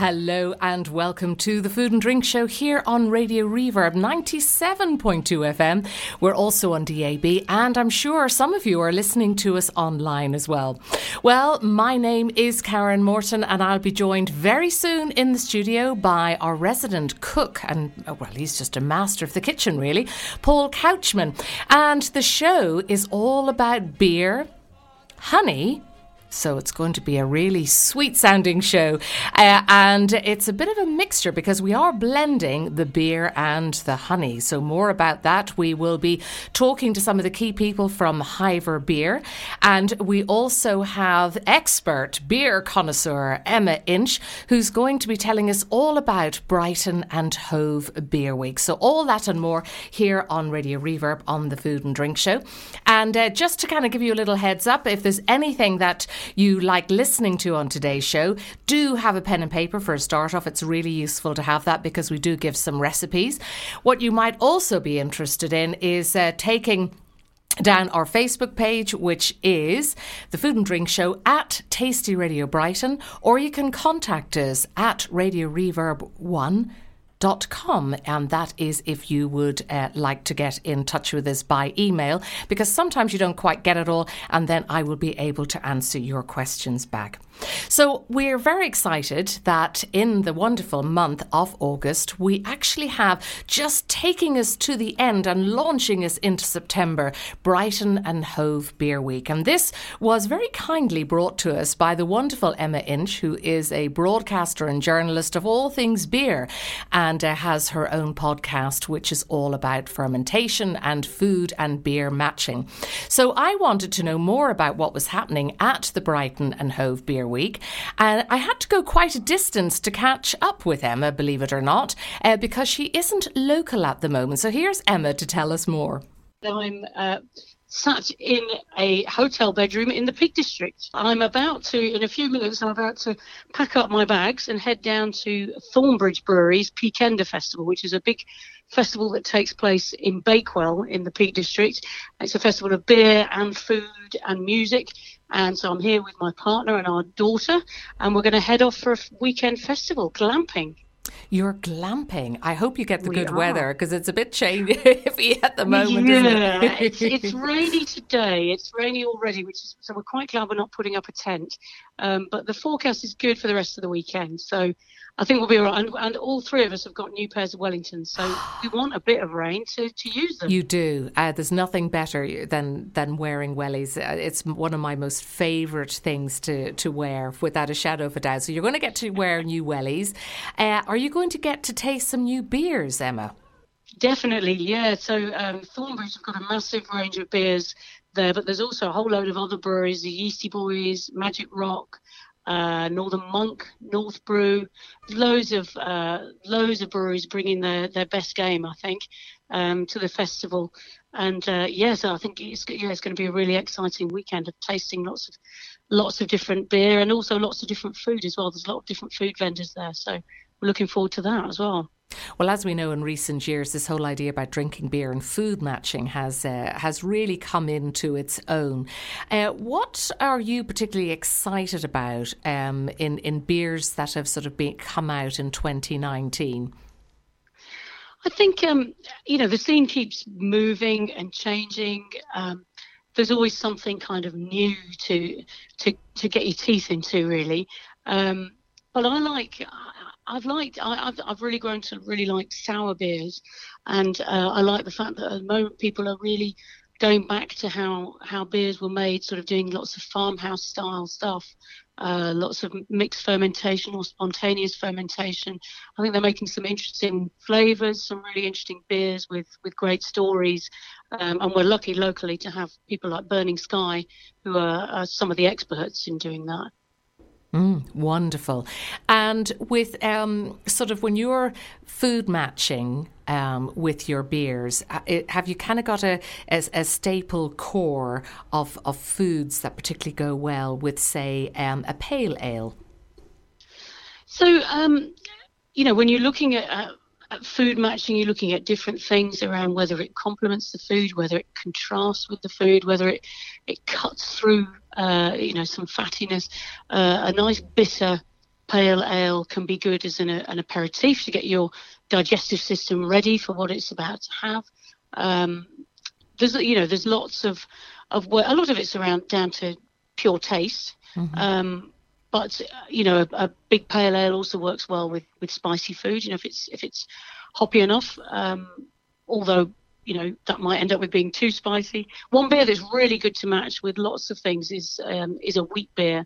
Hello and welcome to the Food and Drink Show here on Radio Reverb 97.2 FM. We're also on DAB and I'm sure some of you are listening to us online as well. Well, my name is Karen Morton and I'll be joined very soon in the studio by our resident cook and, well, he's just a master of the kitchen really, Paul Couchman. And the show is all about beer, honey. So it's going to be a really sweet-sounding show. And it's a bit of a mixture because we are blending the beer and the honey. So more about that. We will be talking to some of the key people from Hiver Beer. And we also have expert beer connoisseur Emma Inch, who's going to be telling us all about Brighton and Hove Beer Week. So all that and more here on Radio Reverb on the Food and Drink Show. And just to kind of give you a little heads up, if there's anything that you like listening to on today's show, do have a pen and paper for a start off. It's really useful to have that because we do give some recipes. What you might also be interested in is taking down our Facebook page, which is the Food and Drink Show at Tasty Radio Brighton, or you can contact us at Radio Reverb 1.com, and that is if you would like to get in touch with us by email, because sometimes you don't quite get it all, and then I will be able to answer your questions back. So we're very excited that in the wonderful month of August, we actually have, just taking us to the end and launching us into September, Brighton and Hove Beer Week. And this was very kindly brought to us by the wonderful Emma Inch, who is a broadcaster and journalist of all things beer, and has her own podcast, which is all about fermentation and food and beer matching. So I wanted to know more about what was happening at the Brighton and Hove Beer Week, and I had to go quite a distance to catch up with Emma, believe it or not, because she isn't local at the moment. So here's Emma to tell us more. I'm sat in a hotel bedroom in the Peak District. I'm about to, in a few minutes, pack up my bags and head down to Thornbridge Brewery's Peakender Festival, which is a big festival that takes place in Bakewell in the Peak District. It's a festival of beer and food and music. And so I'm here with my partner and our daughter, and we're going to head off for a weekend festival, glamping. You're glamping. I hope you get the good weather, because it's a bit iffy at the moment, isn't it? It's rainy today. It's rainy already, so we're quite glad we're not putting up a tent. But the forecast is good for the rest of the weekend. So I think we'll be all right. And all three of us have got new pairs of Wellingtons. So we want a bit of rain to use them. You do. There's nothing better than wearing wellies. It's one of my most favourite things to wear, without a shadow of a doubt. So you're going to get to wear new wellies. Are you going to get to taste some new beers, Emma? Definitely, yeah. So Thornbridge have got a massive range of beers there, but there's also a whole load of other breweries, the Yeasty Boys, Magic Rock, Northern Monk, North Brew, loads of breweries bringing their best game, I think, to the festival. And so I think it's going to be a really exciting weekend of tasting lots of different beer and also lots of different food as well. There's a lot of different food vendors there, so we're looking forward to that as well. Well, as we know, in recent years, this whole idea about drinking beer and food matching has really come into its own. What are you particularly excited about in beers that have sort of come out in 2019? I think, the scene keeps moving and changing. There's always something kind of new to get your teeth into, really. But I've really grown to really like sour beers, and I like the fact that at the moment people are really going back to how beers were made, sort of doing lots of farmhouse style stuff, lots of mixed fermentation or spontaneous fermentation. I think they're making some interesting flavours, some really interesting beers with great stories, and we're lucky locally to have people like Burning Sky, who are some of the experts in doing that. Wonderful. And with sort of when you're food matching with your beers, have you kind of got a staple core of foods that particularly go well with, say, a pale ale? So, when you're looking at food matching, you're looking at different things around whether it complements the food, whether it contrasts with the food, whether it cuts through, some fattiness. A nice bitter pale ale can be good as an aperitif to get your digestive system ready for what it's about to have. There's lots of work. A lot of it's down to pure taste. Mm-hmm. But a big pale ale also works well with spicy food. If it's hoppy enough, although that might end up with being too spicy. One beer that's really good to match with lots of things is a wheat beer.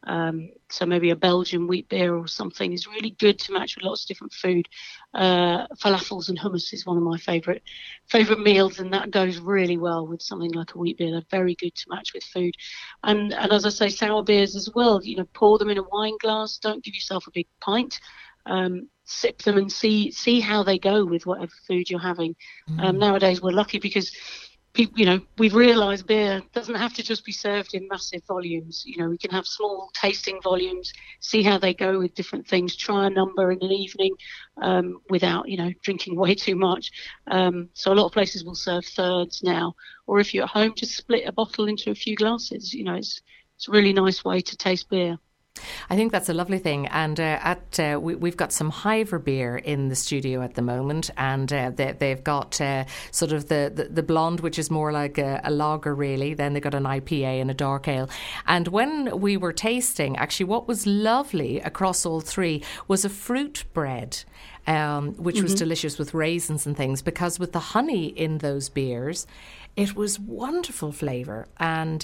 So maybe a Belgian wheat beer or something is really good to match with lots of different food. Falafels and hummus is one of my favourite meals, and that goes really well with something like a wheat beer. They're very good to match with food. And as I say, sour beers as well. Pour them in a wine glass. Don't give yourself a big pint. Sip them and see how they go with whatever food you're having. Nowadays we're lucky because we've realised beer doesn't have to just be served in massive volumes. We can have small tasting volumes, see how they go with different things, try a number in an evening without, drinking way too much. So a lot of places will serve thirds now. Or if you're at home, just split a bottle into a few glasses. It's a really nice way to taste beer. I think that's a lovely thing, and we've got some Hiver beer in the studio at the moment, and they've got sort of the blonde, which is more like a lager really, then they've got an IPA and a dark ale. And when we were tasting, actually what was lovely across all three was a fruit bread, which was delicious with raisins and things, because with the honey in those beers, it was wonderful flavour, and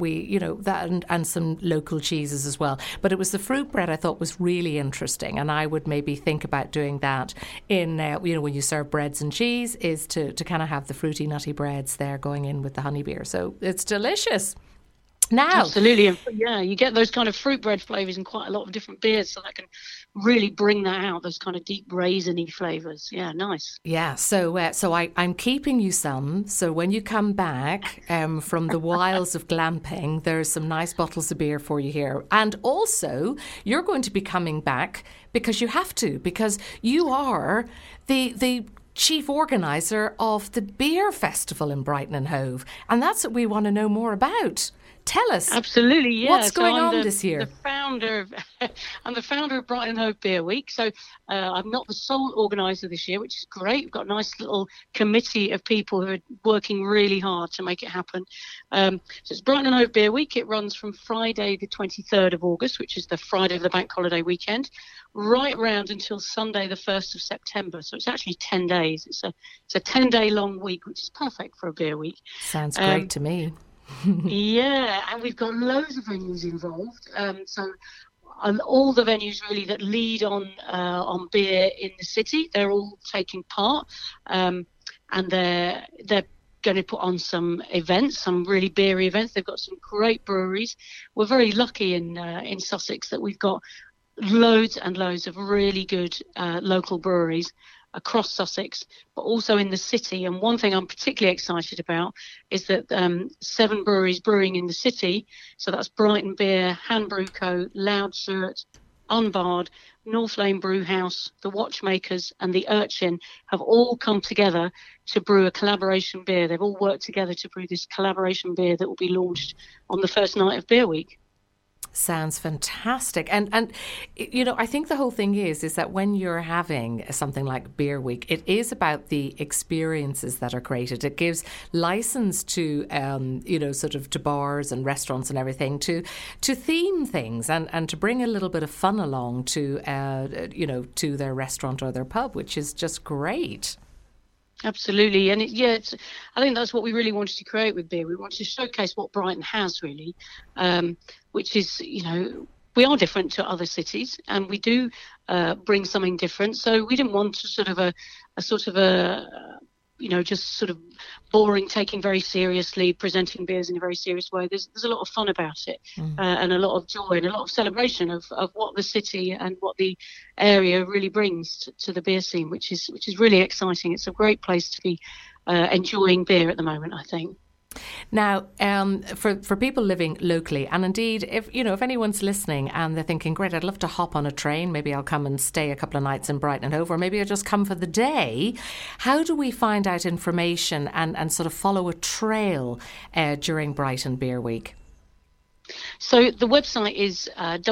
that and some local cheeses as well. But it was the fruit bread I thought was really interesting, and I would maybe think about doing that in when you serve breads and cheese, is to kind of have the fruity nutty breads there going in with the honey beer. So it's delicious. Now, absolutely, yeah, you get those kind of fruit bread flavours in quite a lot of different beers, so that can really bring that out, those kind of deep raisiny flavours. Yeah, nice. Yeah, so I'm keeping you some. So when you come back from the wilds of glamping, there's some nice bottles of beer for you here, and also you're going to be coming back because you have to, because you are the chief organiser of the beer festival in Brighton and Hove, and that's what we want to know more about. Tell us. Absolutely, yeah. What's going on this year? I'm the founder of Brighton and Hove Beer Week. So I'm not the sole organiser this year, which is great. We've got a nice little committee of people who are working really hard to make it happen. So it's Brighton and Hove Beer Week. It runs from Friday the 23rd of August, which is the Friday of the bank holiday weekend, right round until Sunday the 1st of September. So it's actually 10 days. It's a 10-day long week, which is perfect for a beer week. Sounds great to me. Yeah, and we've got loads of venues involved. So all the venues really that lead on beer in the city, they're all taking part, and they're going to put on some events, some really beery events. They've got some great breweries. We're very lucky in Sussex that we've got loads and loads of really good local breweries across Sussex, but also in the city. And one thing I'm particularly excited about is that 7 breweries brewing in the city, so that's Brighton Beer, Hand Brew Co., Loud Shirt, Unbarred, North Lane Brew House, The Watchmakers and The Urchin have all come together to brew a collaboration beer. They've all worked together to brew this collaboration beer that will be launched on the first night of Beer Week. Sounds fantastic. And I think the whole thing is that when you're having something like Beer Week, it is about the experiences that are created. It gives license to, sort of to bars and restaurants and everything to theme things and to bring a little bit of fun along to, to their restaurant or their pub, which is just great. Absolutely. And I think that's what we really wanted to create with beer. We wanted to showcase what Brighton has really, which is, we are different to other cities and we do bring something different. So we didn't want to just sort of boring, taking very seriously, presenting beers in a very serious way. There's a lot of fun about it, and a lot of joy and a lot of celebration of what the city and what the area really brings to the beer scene, which is really exciting. It's a great place to be enjoying beer at the moment, I think. Now, for people living locally, and indeed, if anyone's listening and they're thinking, great, I'd love to hop on a train, maybe I'll come and stay a couple of nights in Brighton and Hove, or maybe I'll just come for the day. How do we find out information and sort of follow a trail during Brighton Beer Week? So the website is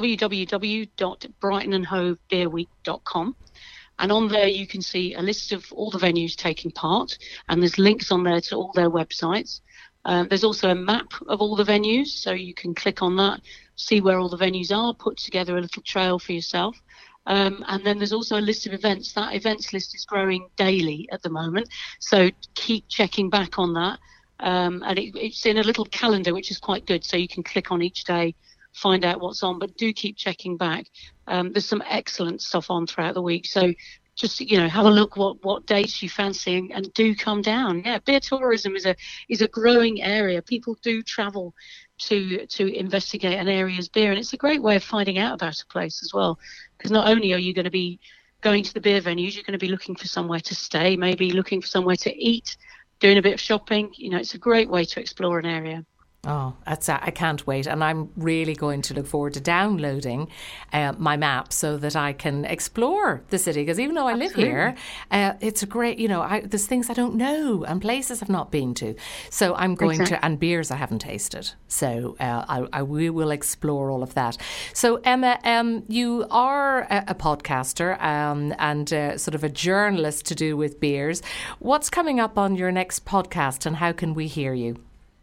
www.brightonandhovebeerweek.com. And on there, you can see a list of all the venues taking part, and there's links on there to all their websites. There's also a map of all the venues, so you can click on that, see where all the venues are, put together a little trail for yourself. And then there's also a list of events. That events list is growing daily at the moment, so keep checking back on that. And it's in a little calendar, which is quite good, so you can click on each day, find out what's on, but do keep checking back. There's some excellent stuff on throughout the week, so just have a look what dates you fancy, and do come down. Beer tourism is a growing area. People do travel to investigate an area's beer, and it's a great way of finding out about a place as well, because not only are you going to be going to the beer venues, you're going to be looking for somewhere to stay, maybe looking for somewhere to eat, doing a bit of shopping. It's a great way to explore an area. Oh, I can't wait. And I'm really going to look forward to downloading my map so that I can explore the city. Because even though I live here, it's a great, there's things I don't know and places I've not been to. So I'm going to, and beers I haven't tasted. So we will explore all of that. So Emma, you are a podcaster and sort of a journalist to do with beers. What's coming up on your next podcast, and how can we hear you?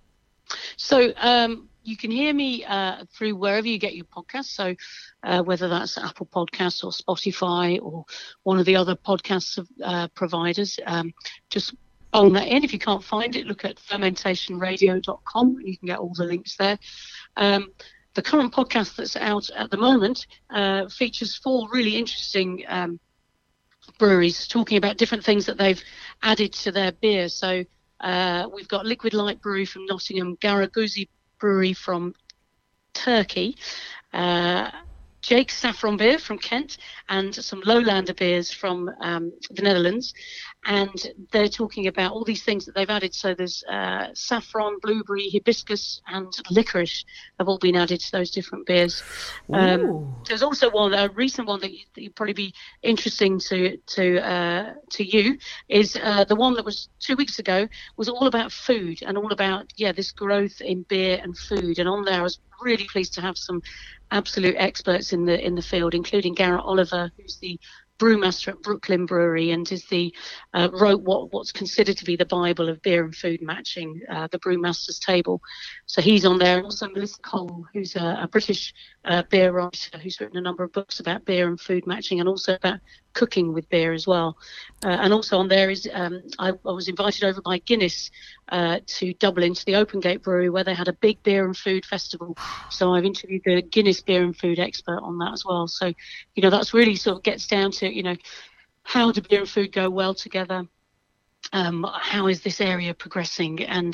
So you can hear me through wherever you get your podcasts. So whether that's Apple Podcasts or Spotify or one of the other podcast providers, just phone that in. If you can't find it, look at fermentationradio.com and you can get all the links there. The current podcast that's out at the moment features 4 really interesting breweries talking about different things that they've added to their beer. So we've got Liquid Light Brewery from Nottingham, Garaguzi Brewery from Turkey, Jake's Saffron Beer from Kent, and some Lowlander beers from the Netherlands. And they're talking about all these things that they've added. So there's saffron, blueberry, hibiscus, and licorice have all been added to those different beers. There's also a recent one that you'd probably be interesting to you is the one that was 2 weeks ago, was all about food and all about this growth in beer and food. And on there, I was really pleased to have some absolute experts in the field, including Garrett Oliver, who's the brewmaster at Brooklyn Brewery and is wrote what's considered to be the Bible of beer and food matching, the Brewmaster's Table. So he's on there, and also Melissa Cole, who's a British beer writer who's written a number of books about beer and food matching, and also about cooking with beer as well. And also on there is I was invited over by Guinness to Dublin to the Open Gate Brewery, where they had a big beer and food festival. So I've interviewed the Guinness beer and food expert on that as well. So that's really sort of gets down to how do beer and food go well together, how is this area progressing, and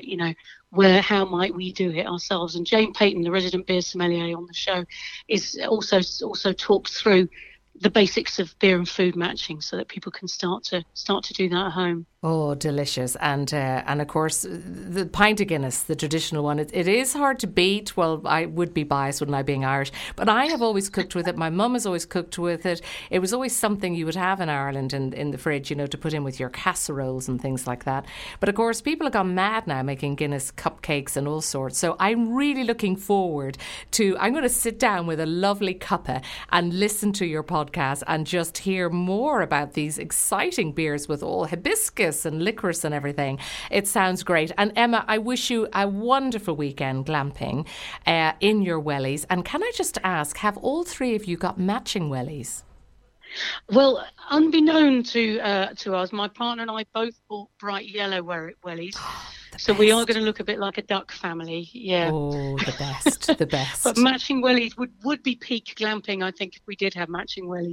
how might we do it ourselves. And Jane Payton, the resident beer sommelier on the show, is also talks through the basics of beer and food matching, so that people can start to do that at home. Oh, delicious. And of course, the pint of Guinness, the traditional one, it is hard to beat. Well, I would be biased, wouldn't I, being Irish? But I have always cooked with it. My mum has always cooked with it. It was always something you would have in Ireland in the fridge, to put in with your casseroles and things like that. But of course, people have gone mad now making Guinness cupcakes and all sorts. So I'm really looking forward I'm going to sit down with a lovely cuppa and listen to your podcast and just hear more about these exciting beers with all hibiscus and licorice and everything. It sounds great. And Emma, I wish you a wonderful weekend glamping in your wellies. And can I just ask, have all 3 of you got matching wellies? Well, unbeknown to us, my partner and I both bought bright yellow wellies. So we are going to look a bit like a duck family. Yeah. Oh, the best, the best. But matching wellies would be peak glamping, I think, if we did have matching wellies.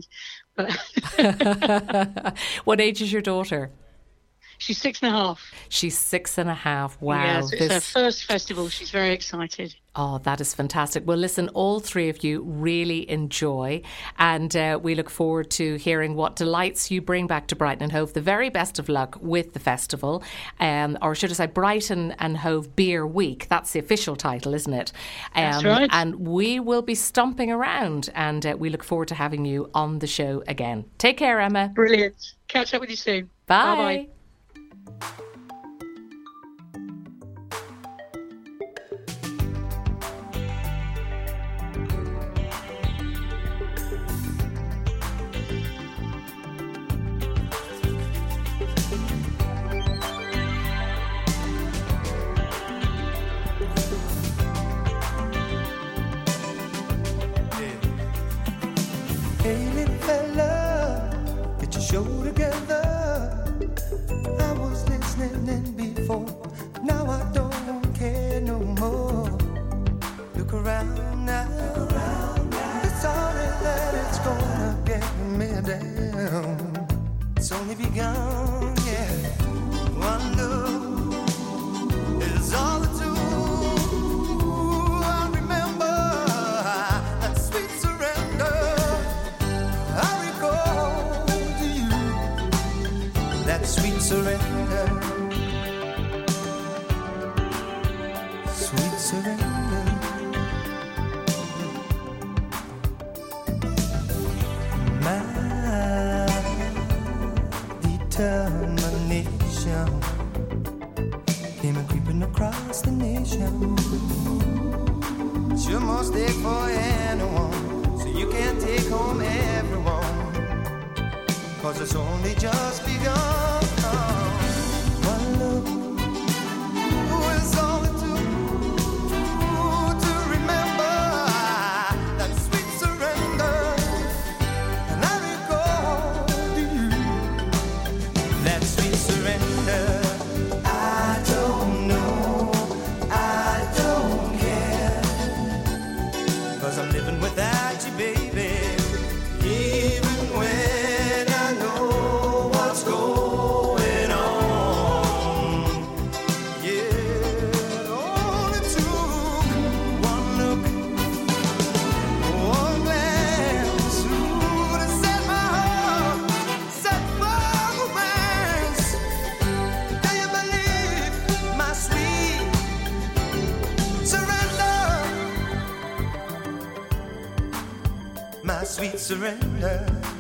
But What age is your daughter? She's 6.5. She's 6.5. Wow. Yes, it's her first festival. She's very excited. Oh, that is fantastic. Well, listen, all 3 of you really enjoy, and we look forward to hearing what delights you bring back to Brighton and Hove. The very best of luck with the festival, or should I say Brighton and Hove Beer Week. That's the official title, isn't it? That's right. And we will be stomping around, and we look forward to having you on the show again. Take care, Emma. Brilliant. Catch up with you soon. Bye. Bye-bye. begun, yeah. One look is all it took. I remember that sweet surrender. I recall to you that sweet surrender. Sweet surrender. My determination came creeping across the nation. You must take for anyone, so you can't take home everyone, 'cause it's only just begun. One look is all it took to remember that sweet surrender. And I recall to you that sweet surrender. I don't know, I don't care, 'cause I'm living without you, baby. Even when I know what's going on. Yeah, all it took one look, one glance to set my heart, set my romance. Do you believe my sweet surrender? My sweet surrender.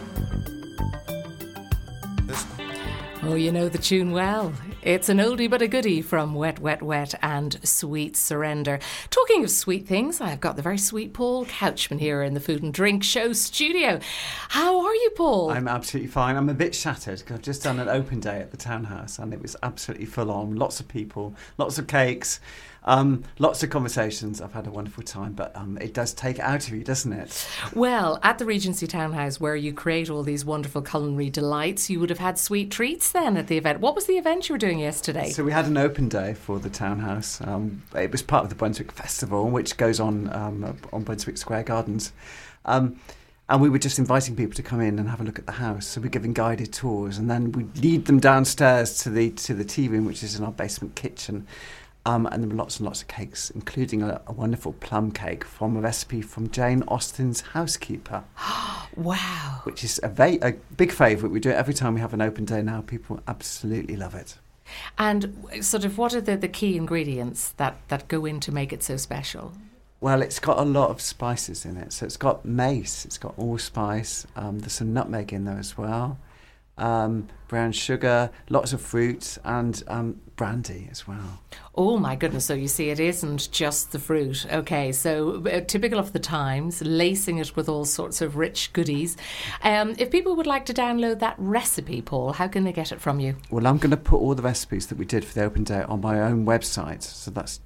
Oh, you know the tune well. It's an oldie but a goodie from Wet, Wet, Wet and Sweet Surrender. Talking of sweet things, I've got the very sweet Paul Couchman here in the Food and Drink Show studio. How are you, Paul? I'm absolutely fine. I'm a bit shattered because I've just done an open day at the townhouse and it was absolutely full on. Lots of people, lots of cakes, lots of conversations. I've had a wonderful time, but it does take it out of you, doesn't it? Well, at the Regency Townhouse, where you create all these wonderful culinary delights, you would have had sweet treats then at the event. What was the event you were doing yesterday? So we had an open day for the townhouse. It was part of the Brunswick Festival, which goes on Brunswick Square Gardens. And we were just inviting people to come in and have a look at the house. So we're giving guided tours, and then we lead them downstairs to the tea room, which is in our basement kitchen. And there were lots and lots of cakes, including a wonderful plum cake from a recipe from Jane Austen's Housekeeper. Wow. Which is a big favourite. We do it every time we have an open day now. People absolutely love it. And sort of what are the key ingredients that go in to make it so special? Well, it's got a lot of spices in it. So it's got mace, it's got allspice, there's some nutmeg in there as well, brown sugar, lots of fruit, and brandy as well. Oh my goodness, so you see it isn't just the fruit. Okay, so typical of the times, lacing it with all sorts of rich goodies. If people would like to download that recipe, Paul, how can they get it from you? Well, I'm going to put all the recipes that we did for the open day on my own website. So that's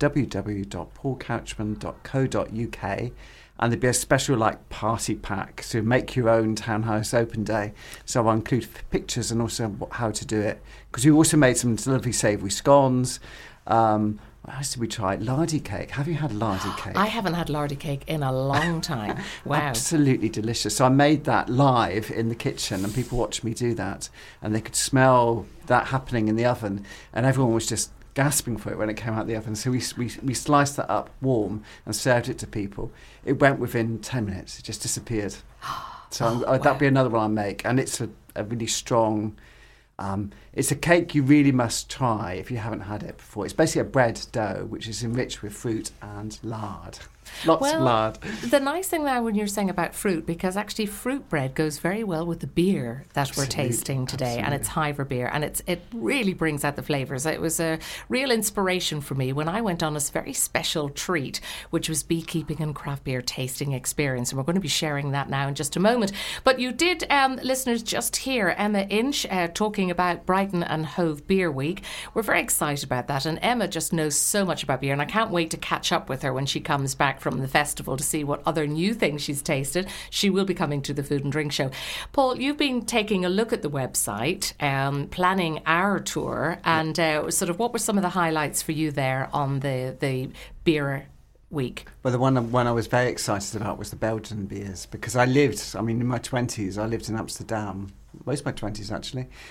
www.paulcouchman.co.uk. And there'd be a special party pack to make your own townhouse open day. So I'll include pictures and also how to do it. Because we also made some lovely savoury scones. What else did we try? Lardy cake. Have you had lardy cake? I haven't had lardy cake in a long time. Wow. Absolutely delicious. So I made that live in the kitchen and people watched me do that. And they could smell that happening in the oven. And everyone was just gasping for it when it came out of the oven. So we sliced that up warm and served it to people. It went within 10 minutes. It just disappeared. So that'd be another one I make. And it's a really strong... it's a cake you really must try if you haven't had it before. It's basically a bread dough which is enriched with fruit and lard. Lots of lard. The nice thing now when you're saying about fruit, because actually fruit bread goes very well with the beer that we're tasting today, and it's Hiver beer, and it really brings out the flavours. It was a real inspiration for me when I went on this very special treat, which was beekeeping and craft beer tasting experience, and we're going to be sharing that now in just a moment. But you did, listeners, just hear Emma Inch talking about Brighton and Hove Beer Week. We're very excited about that, and Emma just knows so much about beer, and I can't wait to catch up with her when she comes back from the festival to see what other new things she's tasted. She will be coming to the Food and Drink Show. Paul, you've been taking a look at the website, planning our tour, and sort of what were some of the highlights for you there on the beer week? Well, the one I was very excited about was the Belgian beers, because in my 20s, I lived in Amsterdam, most of my 20s actually,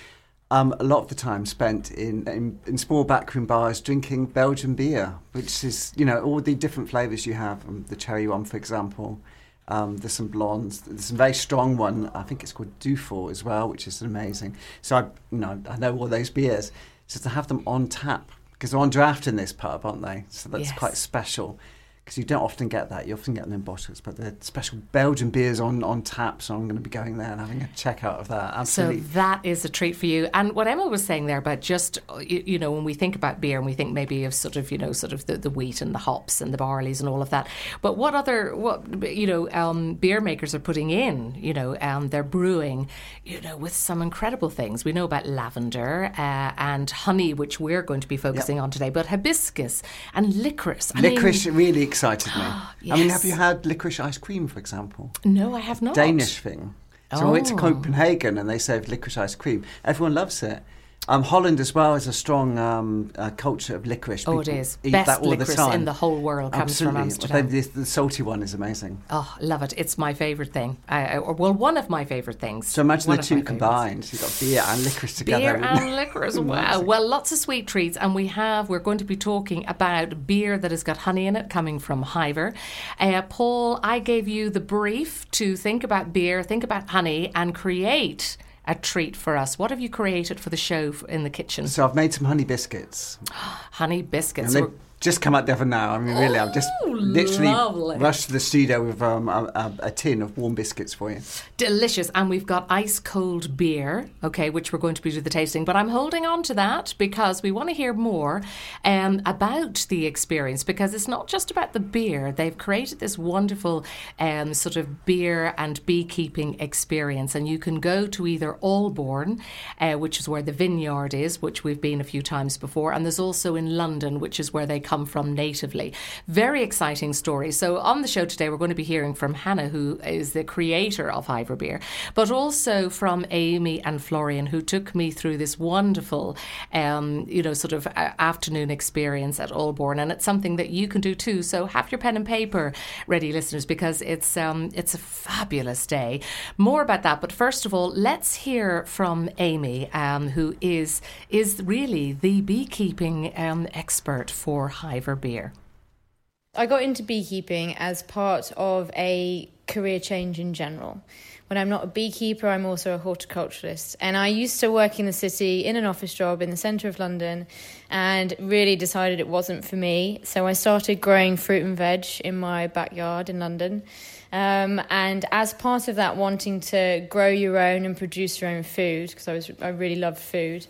A lot of the time spent in small backroom bars drinking Belgian beer, which is, all the different flavours you have. The cherry one, for example. There's some blondes. There's a very strong one. I think it's called Dufour as well, which is amazing. So I know all those beers. So to have them on tap, because they're on draft in this pub, aren't they? So that's quite special. Because you don't often get that. You often get them in bottles, but they're special Belgian beers on tap, so I'm going to be going there and having a check out of that. Absolutely. So that is a treat for you. And what Emma was saying there about just, when we think about beer and we think maybe of sort of the wheat and the hops and the barleys and all of that. But what beer makers are putting in, they're brewing, with some incredible things. We know about lavender and honey, which we're going to be focusing on today, but hibiscus and licorice. Licorice really excited me. Yes. I mean, have you had licorice ice cream, for example? No, I have not. Danish thing. So I went to Copenhagen and they served licorice ice cream. Everyone loves it. Holland as well is a strong culture of licorice. It is. Eat Best that all licorice the time. in the whole world comes from Amsterdam. The salty one is amazing. Oh, love it. It's my favourite thing. One of my favourite things. So imagine the two combined. So you've got beer and licorice together. Beer and licorice, wow. Well, lots of sweet treats. And we're going to be talking about beer that has got honey in it coming from Hiver. Paul, I gave you the brief to think about beer, think about honey and create a treat for us. What have you created for the show in the kitchen? So I've made some honey biscuits. Honey biscuits. And they've just come out the oven now. I mean, really, I've just literally rushed to the studio with a tin of warm biscuits for you. Delicious. And we've got ice cold beer, which we're going to be doing the tasting. But I'm holding on to that because we want to hear more about the experience, because it's not just about the beer. They've created this wonderful sort of beer and beekeeping experience. And you can go to either Allborn, which is where the vineyard is, which we've been a few times before. And there's also in London, which is where they come from natively. Very exciting story. So on the show today, we're going to be hearing from Hannah, who is the creator of Hiver Beer, but also from Amy and Florian, who took me through this wonderful, afternoon experience at Allborn. And it's something that you can do too. So have your pen and paper ready, listeners, because it's a fabulous day. More about that. But first of all, let's hear from Amy, who is really the beekeeping expert for Hiver Beer. I got into beekeeping as part of a career change in general. When I'm not a beekeeper, I'm also a horticulturalist. And I used to work in the city in an office job in the centre of London and really decided it wasn't for me. So I started growing fruit and veg in my backyard in London. And as part of that, wanting to grow your own and produce your own food, because I really loved food,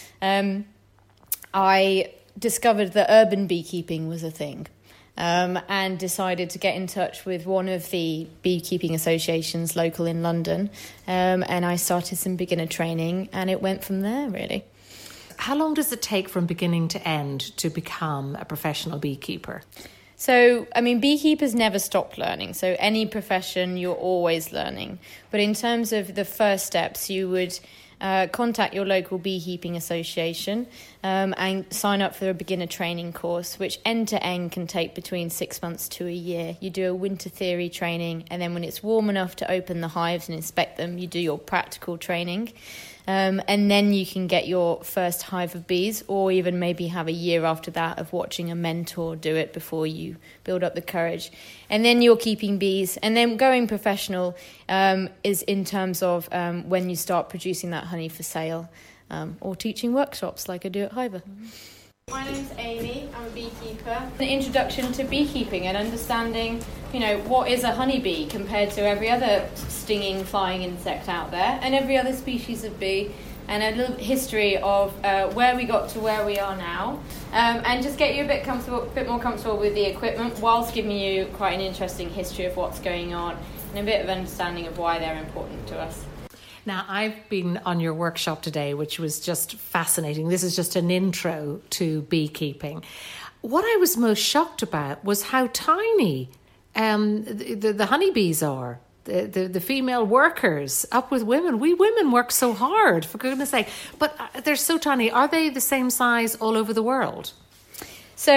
I discovered that urban beekeeping was a thing. And decided to get in touch with one of the beekeeping associations local in London. And I started some beginner training, and it went from there, really. How long does it take from beginning to end to become a professional beekeeper? So, beekeepers never stop learning. So any profession, you're always learning. But in terms of the first steps, you would contact your local beekeeping association and sign up for a beginner training course, which end to end can take between 6 months to a year. You do a winter theory training, and then when it's warm enough to open the hives and inspect them, you do your practical training. And then you can get your first hive of bees, or even maybe have a year after that of watching a mentor do it before you build up the courage. And then you're keeping bees. And then going professional is in terms of when you start producing that honey for sale, or teaching workshops like I do at Hiver. My name's Amy, I'm a beekeeper. An introduction to beekeeping and understanding, what is a honeybee compared to every other stinging, flying insect out there, and every other species of bee, and a little history of where we got to where we are now, and just get you a bit more comfortable with the equipment, whilst giving you quite an interesting history of what's going on, and a bit of understanding of why they're important to us. Now, I've been on your workshop today, which was just fascinating. This is just an intro to beekeeping. What I was most shocked about was how tiny the honeybees are. The female workers up with women. We women work so hard, for goodness sake. But they're so tiny. Are they the same size all over the world? So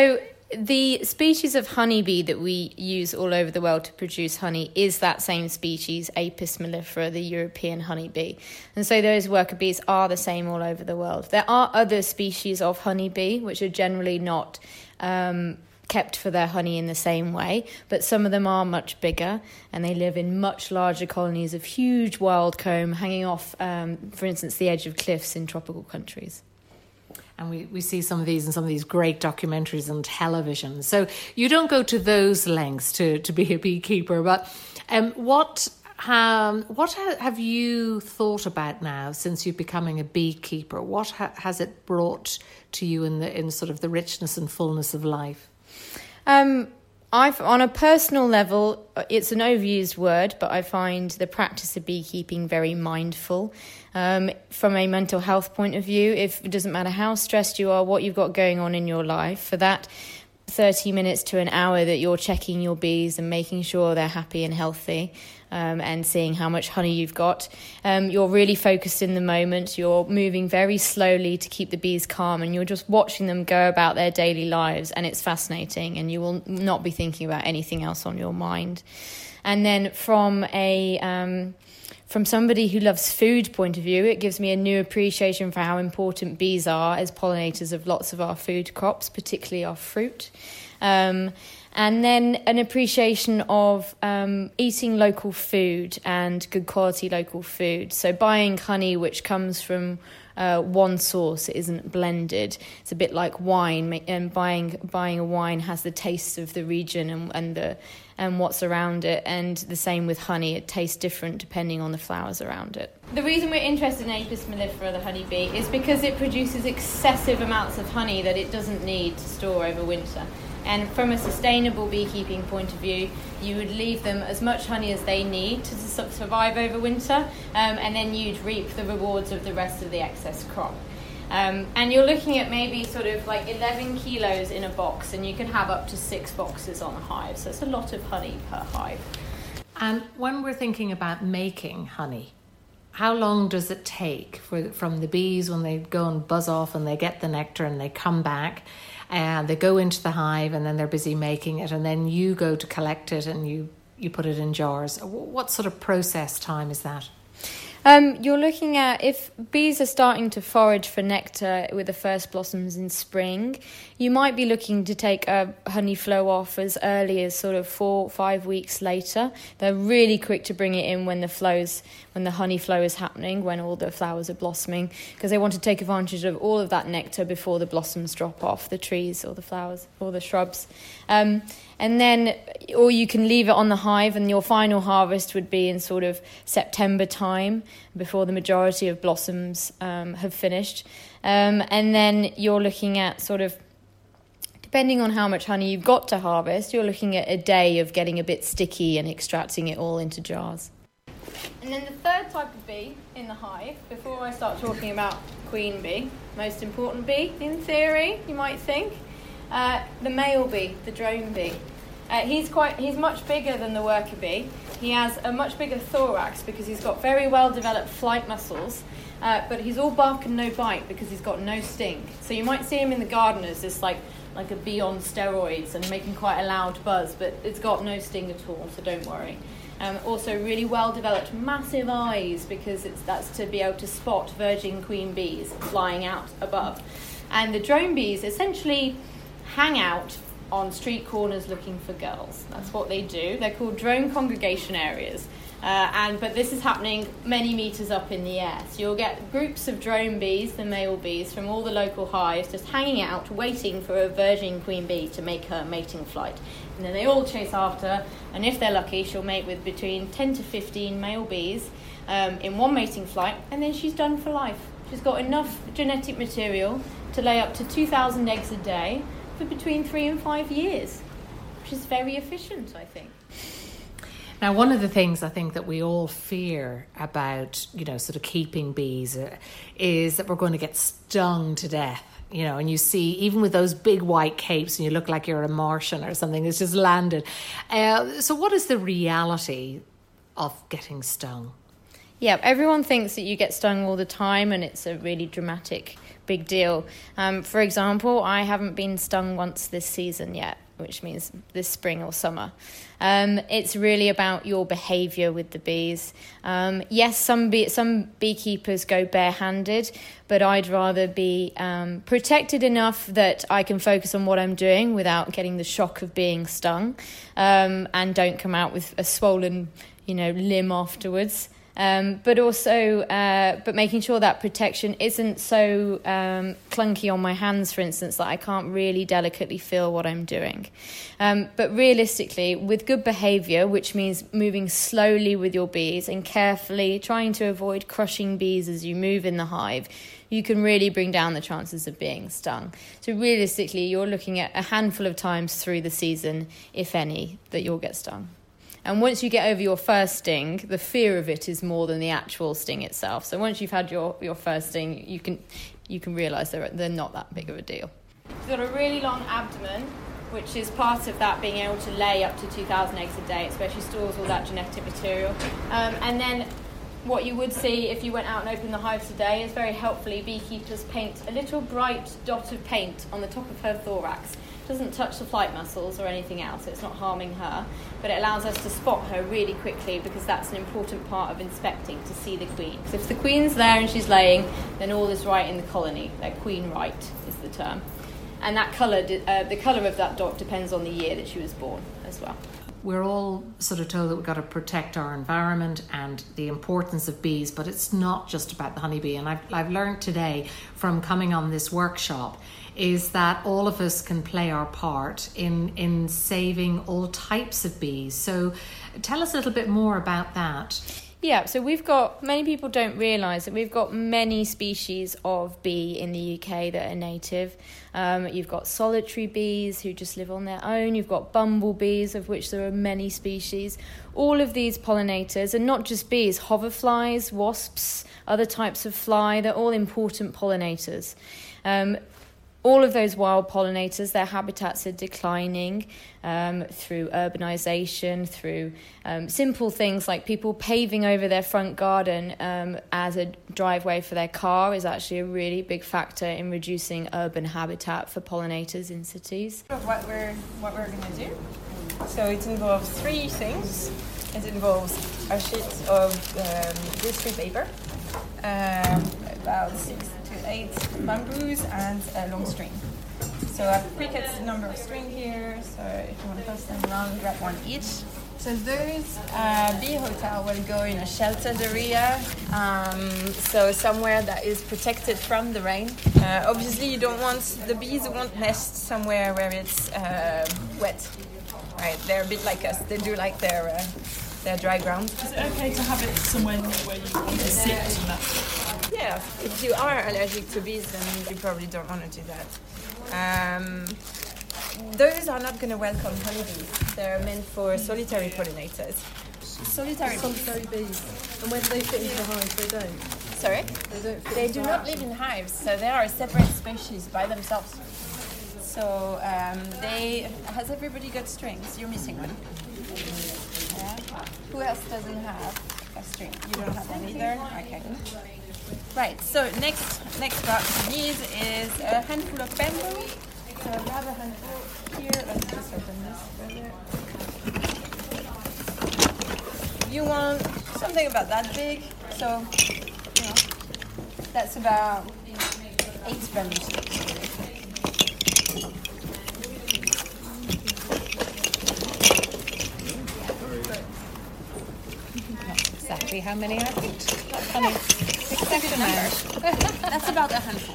The species of honeybee that we use all over the world to produce honey is that same species, Apis mellifera, the European honeybee. And so those worker bees are the same all over the world. There are other species of honeybee which are generally not kept for their honey in the same way, but some of them are much bigger and they live in much larger colonies of huge wild comb hanging off, for instance, the edge of cliffs in tropical countries. And we see some of these in some of these great documentaries on television. So you don't go to those lengths to be a beekeeper, but what have you thought about now since you're becoming a beekeeper? What has it brought to you in sort of the richness and fullness of life? On a personal level, it's an overused word, but I find the practice of beekeeping very mindful. From a mental health point of view, it doesn't matter how stressed you are, what you've got going on in your life, for that 30 minutes to an hour that you're checking your bees and making sure they're happy and healthy, and seeing how much honey you've got. You're really focused in the moment. You're moving very slowly to keep the bees calm, and you're just watching them go about their daily lives, and it's fascinating, and you will not be thinking about anything else on your mind. And then from somebody who loves food point of view, it gives me a new appreciation for how important bees are as pollinators of lots of our food crops, particularly our fruit. And then an appreciation of eating local food and good quality local food. So buying honey which comes from one source, it isn't blended. It's a bit like wine, and buying a wine has the taste of the region and what's around it, and the same with honey. It tastes different depending on the flowers around it. The reason we're interested in Apis mellifera, the honeybee, is because it produces excessive amounts of honey that it doesn't need to store over winter. And from a sustainable beekeeping point of view, you would leave them as much honey as they need to survive over winter, and then you'd reap the rewards of the rest of the excess crop. And you're looking at maybe sort of like 11 kilos in a box, and you can have up to 6 boxes on a hive. So it's a lot of honey per hive. And when we're thinking about making honey, how long does it take from the bees when they go and buzz off and they get the nectar and they come back and they go into the hive and then they're busy making it, and then you go to collect it and you put it in jars? What sort of process time is that? You're looking at, if bees are starting to forage for nectar with the first blossoms in spring, you might be looking to take a honey flow off as early as sort of 4 or 5 weeks later. They're really quick to bring it in when the honey flow is happening, when all the flowers are blossoming, because they want to take advantage of all of that nectar before the blossoms drop off the trees or the flowers or the shrubs. And then, or you can leave it on the hive, and your final harvest would be in sort of September time, before the majority of blossoms have finished. And then you're looking at sort of, depending on how much honey you've got to harvest, you're looking at a day of getting a bit sticky and extracting it all into jars. And then the third type of bee in the hive, before I start talking about queen bee, most important bee in theory, you might think, the male bee, the drone bee. He's much bigger than the worker bee. He has a much bigger thorax because he's got very well developed flight muscles, but he's all bark and no bite because he's got no sting. So you might see him in the garden as this like a bee on steroids and making quite a loud buzz, but it's got no sting at all, so don't worry. Also really well developed massive eyes, because that's to be able to spot virgin queen bees flying out above. And the drone bees essentially hang out on street corners looking for girls. That's what they do. They're called drone congregation areas. But this is happening many meters up in the air. So you'll get groups of drone bees, the male bees, from all the local hives just hanging out, waiting for a virgin queen bee to make her mating flight. And then they all chase after her, and if they're lucky, she'll mate with between 10 to 15 male bees in one mating flight, and then she's done for life. She's got enough genetic material to lay up to 2,000 eggs a day for between 3 and 5 years, which is very efficient, I think. Now, one of the things I think that we all fear about, sort of keeping bees is that we're going to get stung to death, and you see, even with those big white capes, and you look like you're a Martian or something that's just landed. So what is the reality of getting stung? Yeah, everyone thinks that you get stung all the time and it's a really dramatic, big deal. For example, I haven't been stung once this season yet, which means this spring or summer. It's really about your behaviour with the bees. Yes, some beekeepers go barehanded, but I'd rather be protected enough that I can focus on what I'm doing without getting the shock of being stung, and don't come out with a swollen, limb afterwards. But making sure that protection isn't so clunky on my hands, for instance, that I can't really delicately feel what I'm doing. But realistically, with good behaviour, which means moving slowly with your bees and carefully trying to avoid crushing bees as you move in the hive, you can really bring down the chances of being stung. So realistically, you're looking at a handful of times through the season, if any, that you'll get stung. And once you get over your first sting, the fear of it is more than the actual sting itself. So once you've had your first sting, you can realise they're not that big of a deal. You've got a really long abdomen, which is part of that being able to lay up to 2,000 eggs a day. It especially stores all that genetic material. And then what you would see if you went out and opened the hive today is very helpfully beekeepers paint a little bright dot of paint on the top of her thorax. Doesn't touch the flight muscles or anything else, so it's not harming her, but it allows us to spot her really quickly, because that's an important part of inspecting, to see the queen. So if the queen's there and she's laying, then all is right in the colony. They're queen right is the term. And that colour, the colour of that dot depends on the year that she was born as well. We're all sort of told that we've got to protect our environment and the importance of bees, but it's not just about the honeybee. And I've learned today from coming on this workshop is that all of us can play our part in saving all types of bees. So tell us a little bit more about that. Yeah, so many people don't realise that we've got many species of bee in the UK that are native. You've got solitary bees who just live on their own. You've got bumblebees, of which there are many species. All of these pollinators, and not just bees, hoverflies, wasps, other types of fly, they're all important pollinators. All of those wild pollinators, their habitats are declining through urbanisation, through simple things like people paving over their front garden as a driveway for their car is actually a really big factor in reducing urban habitat for pollinators in cities. What we're going to do. So it involves three things. It involves a sheet of glycerin paper, about 6 to 8 bamboos, and a long string. So I've pre-cut a number of string here, so if you want to pass them around, grab one each. So those bee hotel will go in a sheltered area, so somewhere that is protected from the rain. Obviously, the bees won't nest somewhere where it's wet. Right, they're a bit like us. They do like their dry ground. Is it okay to have it somewhere where you want to sit and that? Yeah, if you are allergic to bees, then you probably don't want to do that. Those are not going to welcome honeybees. They're meant for solitary pollinators. Solitary bees. And where do they fit into the hive? They don't. Sorry? They do not live in hives, so they are a separate species by themselves. So has everybody got strings? You're missing one. Yeah. Who else doesn't have a string? You don't have one either? Okay. Right, so next part we need is a handful of bamboo. So I have a handful here. Let's just open this. You want something about that big. So, that's about 8 bamboo sticks. Exactly how many I picked. That's funny. That's about a handful.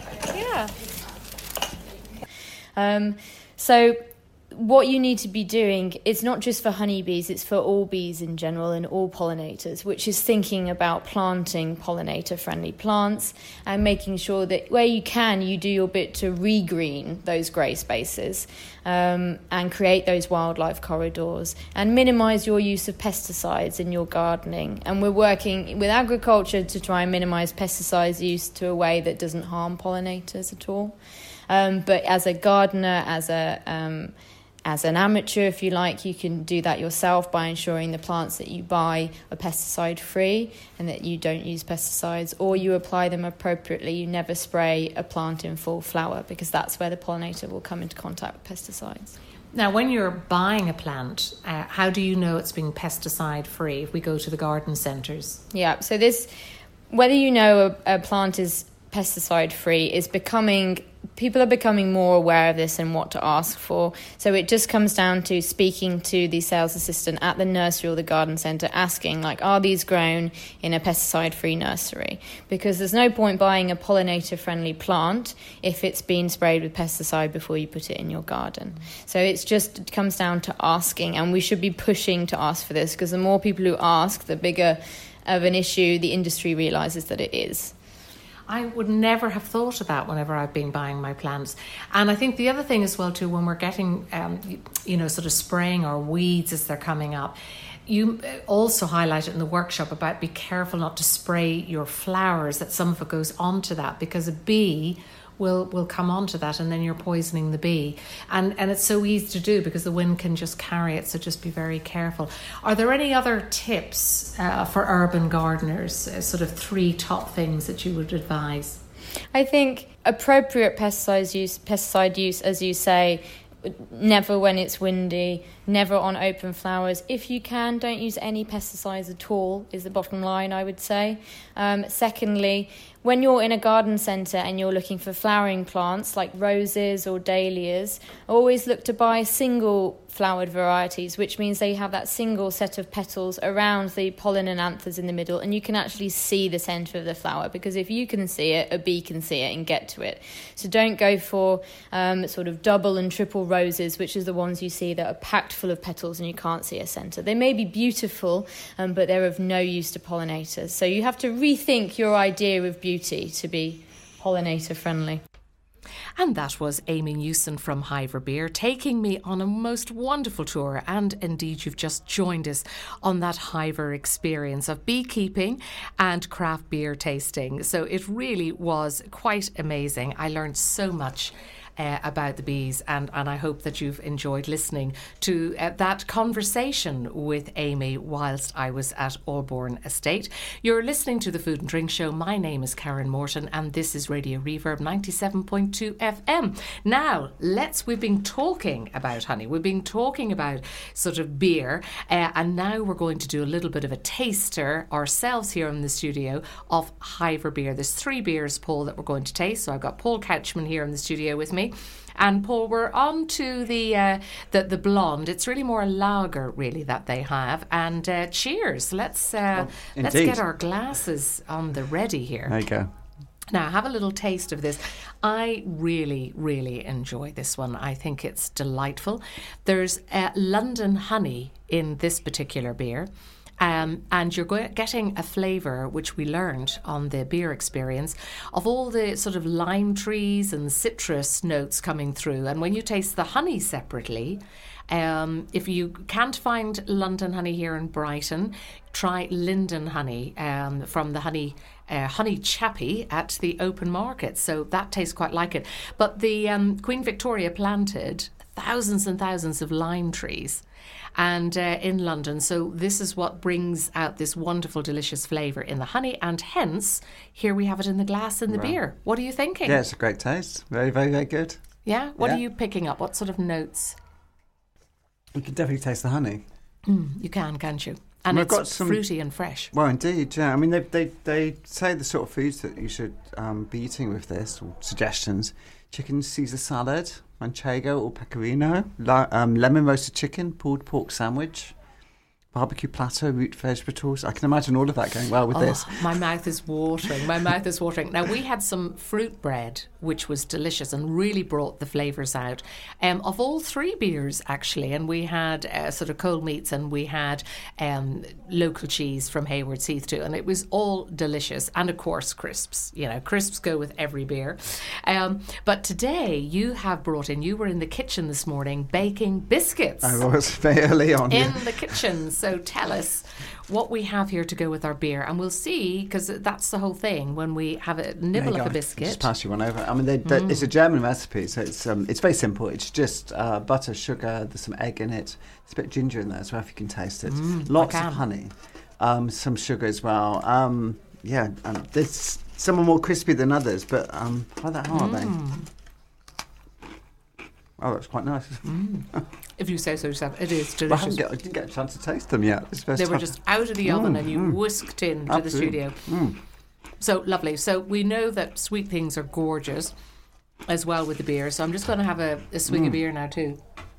Yeah. So what you need to be doing, it's not just for honeybees, it's for all bees in general and all pollinators, which is thinking about planting pollinator-friendly plants and making sure that where you can, you do your bit to regreen those grey spaces and create those wildlife corridors and minimise your use of pesticides in your gardening. And we're working with agriculture to try and minimise pesticides use to a way that doesn't harm pollinators at all. But as a gardener, as a As an amateur, if you like, you can do that yourself by ensuring the plants that you buy are pesticide-free and that you don't use pesticides, or you apply them appropriately. You never spray a plant in full flower because that's where the pollinator will come into contact with pesticides. Now, when you're buying a plant, how do you know it's being pesticide-free if we go to the garden centres? Yeah, so whether you know a plant is pesticide-free is people are becoming more aware of this and what to ask for. So it just comes down to speaking to the sales assistant at the nursery or the garden centre, asking, like, are these grown in a pesticide-free nursery? Because there's no point buying a pollinator-friendly plant if it's been sprayed with pesticide before you put it in your garden. So it comes down to asking, and we should be pushing to ask for this, because the more people who ask, the bigger of an issue the industry realises that it is. I would never have thought of that whenever I've been buying my plants. And I think the other thing as well too, when we're getting, sort of spraying our weeds as they're coming up, you also highlight it in the workshop about be careful not to spray your flowers, that some of it goes onto that because a bee will come onto that and then you're poisoning the bee. And it's so easy to do because the wind can just carry it, so just be very careful. Are there any other tips for urban gardeners, sort of 3 top things that you would advise? I think appropriate pesticide use, as you say, never when it's windy, never on open flowers. If you can, don't use any pesticides at all, is the bottom line, I would say. Secondly, when you're in a garden centre and you're looking for flowering plants like roses or dahlias, always look to buy single flowered varieties, which means they have that single set of petals around the pollen and anthers in the middle, and you can actually see the centre of the flower, because if you can see it, a bee can see it and get to it. So don't go for sort of double and triple roses, which is the ones you see that are packed full of petals and you can't see a centre. They may be beautiful, but they're of no use to pollinators. So you have to rethink your idea of beauty to be pollinator friendly. And that was Amy Newson from Hiver Beer taking me on a most wonderful tour, and indeed you've just joined us on that Hiver experience of beekeeping and craft beer tasting. So it really was quite amazing. I learned so much about the bees, and I hope that you've enjoyed listening to that conversation with Amy whilst I was at Allbourne Estate. You're listening to the Food and Drink Show. My name is Karen Morton and this is Radio Reverb 97.2 FM. Now, we've been talking about honey, we've been talking about sort of beer, and now we're going to do a little bit of a taster ourselves here in the studio of Hiver Beer. There's 3 beers, Paul, that we're going to taste. So I've got Paul Couchman here in the studio with me. And Paul, we're on to the blonde. It's really more a lager, really, that they have. And cheers! Let's get our glasses on the ready here. There you go. Now, have a little taste of this. I really, really enjoy this one. I think it's delightful. There's London honey in this particular beer. And you're getting a flavour, which we learned on the beer experience, of all the sort of lime trees and citrus notes coming through. And when you taste the honey separately, if you can't find London honey here in Brighton, try Linden honey from the Honey Chappie at the open market. So that tastes quite like it. But the Queen Victoria planted thousands and thousands of lime trees and in London, so this is what brings out this wonderful delicious flavour in the honey, and hence here we have it in the glass in the beer. What are you thinking? Yeah, it's a great taste. Very, very, very good. Yeah? What are you picking up? What sort of notes? You can definitely taste the honey. You can't you? And it's got some fruity and fresh. Well, indeed, yeah. I mean, they say the sort of foods that you should be eating with this, or suggestions: chicken Caesar salad, manchego or pecorino, lemon roasted chicken, pulled pork sandwich, barbecue platter, root vegetables. I can imagine all of that going well with this. My mouth is watering. Now, we had some fruit bread, which was delicious and really brought the flavours out of all 3 beers, actually. And we had sort of cold meats, and we had local cheese from Haywards Heath too. And it was all delicious. And of course, crisps. You know, crisps go with every beer. But today you were in the kitchen this morning baking biscuits. I was very early on. In the kitchen. So tell us, what we have here to go with our beer, and we'll see, because that's the whole thing when we have a nibble There you of a go. biscuit. Just pass you one over. I mean, it's a German recipe, so it's very simple. It's just butter, sugar, there's some egg in it. There's a bit of ginger in there as well, if you can taste it. Lots of honey, some sugar as well. There's some are more crispy than others, but not that hard, they? Oh, that's quite nice. If you say so yourself, it is Well, I delicious. didn't get a chance to taste them yet. It's the first They were time. just out of the oven and you whisked into the Absolutely. studio. So lovely. So we know that sweet things are gorgeous as well with the beer. So I'm just going to have a swig of beer now too.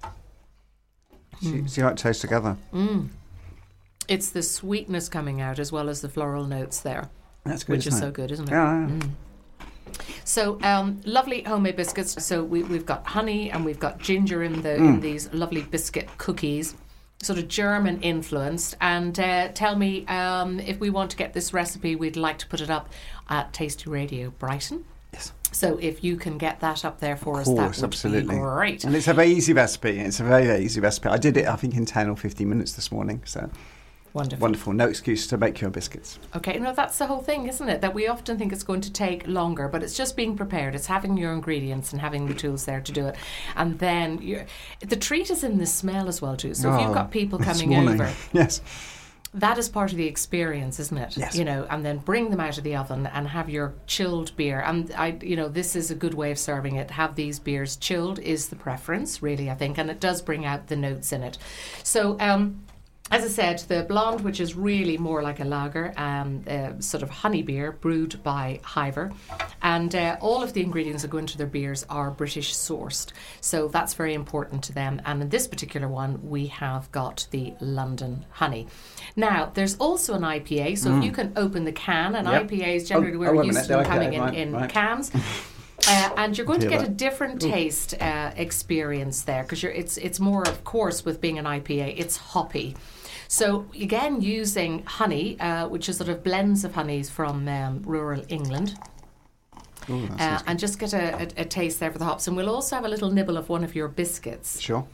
See how it tastes together. It's the sweetness coming out as well as the floral notes there, That's good, which is isn't so it? good, isn't it? Yeah. So lovely homemade biscuits. So we've got honey and we've got ginger in these lovely biscuit cookies, sort of German influenced. And tell me, if we want to get this recipe, we'd like to put it up at Tasty Radio Brighton. Yes. So if you can get that up there for us, Of that course, would absolutely. be great. And it's a very easy recipe. It's a very, very easy recipe. I did it, I think, in 10 or 15 minutes this morning. So Wonderful. wonderful. No excuse to make your biscuits. Okay, no, that's the whole thing, isn't it? That we often think it's going to take longer, but it's just being prepared. It's having your ingredients and having the tools there to do it. And then the treat is in the smell as well, too. So if you've got people this coming morning. over, Yes. that is part of the experience, isn't it? Yes. You know, and then bring them out of the oven and have your chilled beer. And this is a good way of serving it. Have these beers chilled is the preference, really, I think, and it does bring out the notes in it. So, as I said, the blonde, which is really more like a lager, sort of honey beer brewed by Hiver, and all of the ingredients that go into their beers are British sourced, so that's very important to them. And in this particular one, we have got the London honey. Now, there's also an IPA, so if you can open the can, and Yep. IPAs generally wait a we're used minute. to them Okay, coming right, in right. cans. And you're going to Feel get a that. different taste experience there, because it's more, of course, with being an IPA, it's hoppy. So again, using honey, which is sort of blends of honeys from rural England. Ooh, that sounds And just get a taste there for the hops. And we'll also have a little nibble of one of your biscuits. Sure.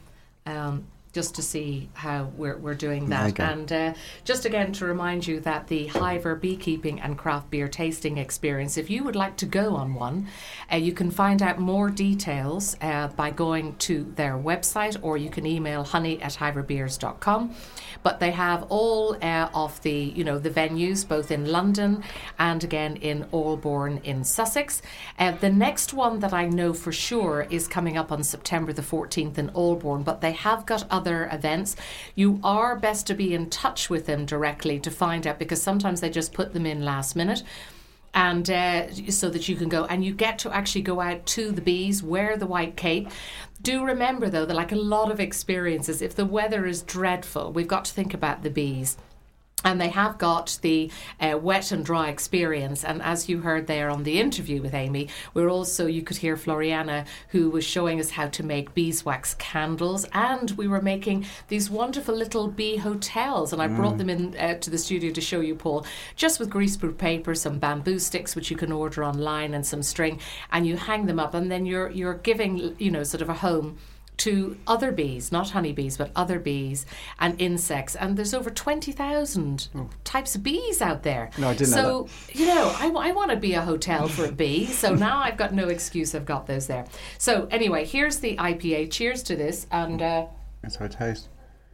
Just to see how we're doing There you that. go. And just again to remind you that the Hiver Beekeeping and Craft Beer Tasting Experience, if you would like to go on one, you can find out more details by going to their website, or you can email honey@hiverbeers.com. But they have all of the venues, both in London and again in Allbourne in Sussex. The next one that I know for sure is coming up on September the 14th in Allbourne, but they have got other events. You are best to be in touch with them directly to find out, because sometimes they just put them in last minute. And so that you can go, and you get to actually go out to the bees, wear the white cape. Do remember, though, that like a lot of experiences, if the weather is dreadful, we've got to think about the bees. And they have got the wet and dry experience. And as you heard there on the interview with Amy, you could hear Floriana, who was showing us how to make beeswax candles. And we were making these wonderful little bee hotels. And I brought them in to the studio to show you, Paul, just with greaseproof paper, some bamboo sticks, which you can order online, and some string. And you hang them up, and then you're giving, sort of a home to other bees, not honeybees, but other bees and insects. And there's over 20,000 types of bees out there. No, I didn't know So, I want to be a hotel for a bee. So now I've got no excuse. I've got those there. So anyway, here's the IPA. Cheers to this. And That's how it tastes.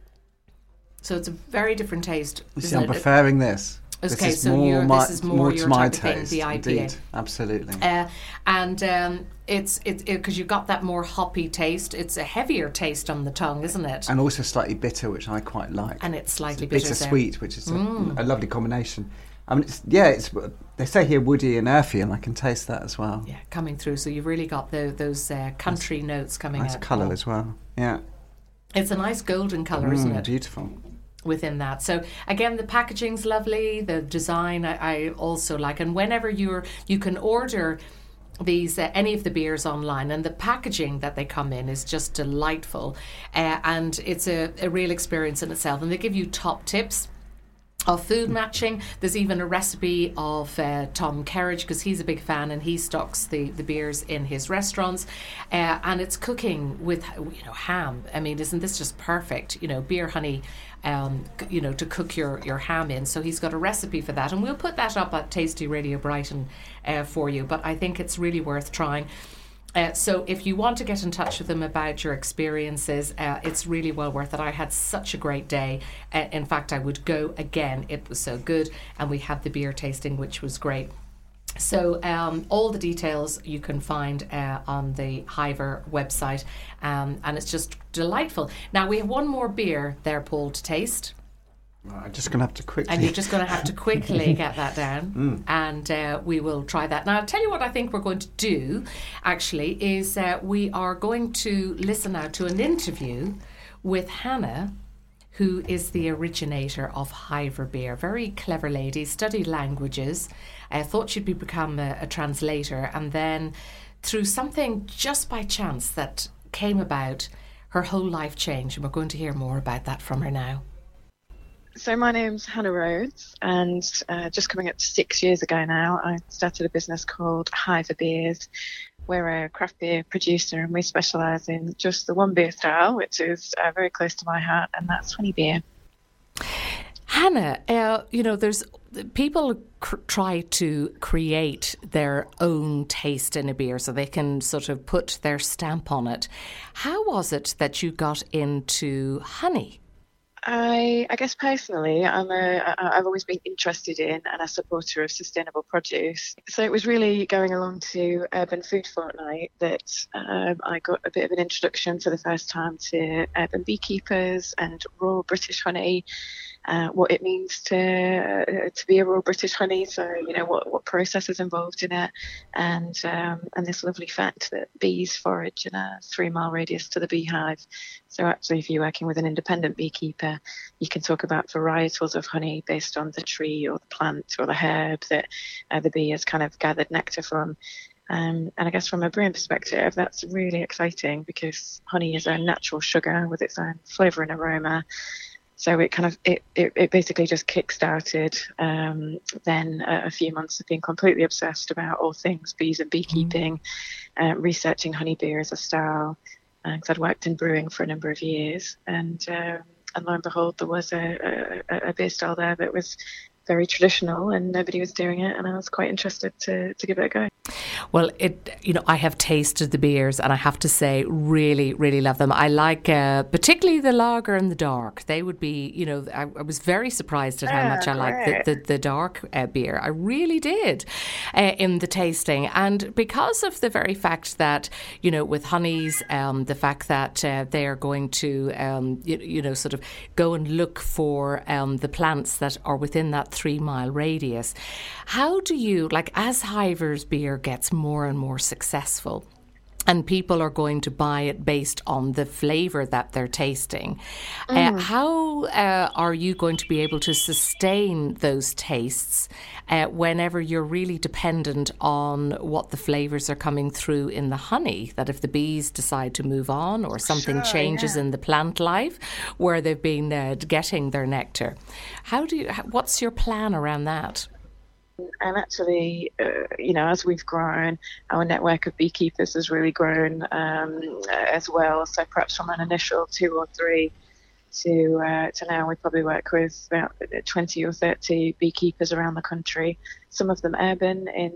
so it's a very different taste. You see, isn't I'm it? preferring this. Okay, this is so more this is more to your my type of thing, taste. the IPA. Indeed. Absolutely. And it's because you've got that more hoppy taste. It's a heavier taste on the tongue, isn't it? And also slightly bitter, which I quite like. And it's slightly bitter bitter there. sweet, which is a lovely combination. I mean, it's they say here woody and earthy, and I can taste that as well. Yeah, coming through. So you've really got those country notes coming Nice out. colour as well. Yeah. It's a nice golden colour, isn't it? Beautiful. Within that. So again, the packaging's lovely. The design I also like. And whenever you can order these any of the beers online, and the packaging that they come in is just delightful, and it's a real experience in itself. And they give you top tips of food matching. There's even a recipe of Tom Kerridge, because he's a big fan and he stocks the beers in his restaurants, and it's cooking with ham. I mean, isn't this just perfect? Beer honey, to cook your ham in. So he's got a recipe for that, and we'll put that up at Tasty Radio Brighton for you. But I think it's really worth trying. So if you want to get in touch with them about your experiences, it's really well worth it. I had such a great day. In fact, I would go again. It was so good. And we had the beer tasting, which was great. So all the details you can find on the Hiver website. And it's just delightful. Now, we have one more beer there, Paul, to taste. I'm just going to have to quickly. And you're just going to have to quickly get that down. And we will try that. Now, I'll tell you what I think we're going to do, actually, is we are going to listen now to an interview with Hannah, who is the originator of Hiver Beer. Very clever lady, studied languages. I thought she'd become a translator. And then through something just by chance that came about, her whole life changed. And we're going to hear more about that from her now. So my name's Hannah Rhodes, and just coming up to 6 years ago now, I started a business called Hiver Beers. We're a craft beer producer, and we specialise in just the one beer style, which is very close to my heart, and that's honey beer. Hannah, there's people try to create their own taste in a beer so they can sort of put their stamp on it. How was it that you got into honey? I guess personally, I've always been interested in and a supporter of sustainable produce. So it was really going along to Urban Food Fortnight that I got a bit of an introduction for the first time to urban beekeepers and raw British honey, what it means to be a raw British honey. So what process is involved in it, and this lovely fact that bees forage in a 3-mile radius to the beehive. So actually, if you're working with an independent beekeeper, you can talk about varietals of honey based on the tree or the plant or the herb that the bee has kind of gathered nectar from. And I guess from a brewing perspective, that's really exciting because honey is a natural sugar with its own flavour and aroma. So it basically just kick-started then a few months of being completely obsessed about all things bees and beekeeping, researching honey beer as a style, because I'd worked in brewing for a number of years, and lo and behold, there was a beer style there that was very traditional and nobody was doing it, and I was quite interested to give it a go. Well, I have tasted the beers and I have to say, really, really love them. I like particularly the lager and the dark. They would be, I was very surprised at how much I like the dark beer. I really did in the tasting. And because of the very fact that, with honeys, the fact that they are going to, sort of go and look for the plants that are within that 3-mile radius. How do you, as Hiver's beer gets more and more successful and people are going to buy it based on the flavour that they're tasting, how are you going to be able to sustain those tastes whenever you're really dependent on what the flavours are coming through in the honey? That if the bees decide to move on or something changes in the plant life where they've been getting their nectar, what's your plan around that? And actually, as we've grown, our network of beekeepers has really grown as well. So perhaps from an initial 2 or 3 to now, we probably work with about 20 or 30 beekeepers around the country. Some of them urban in,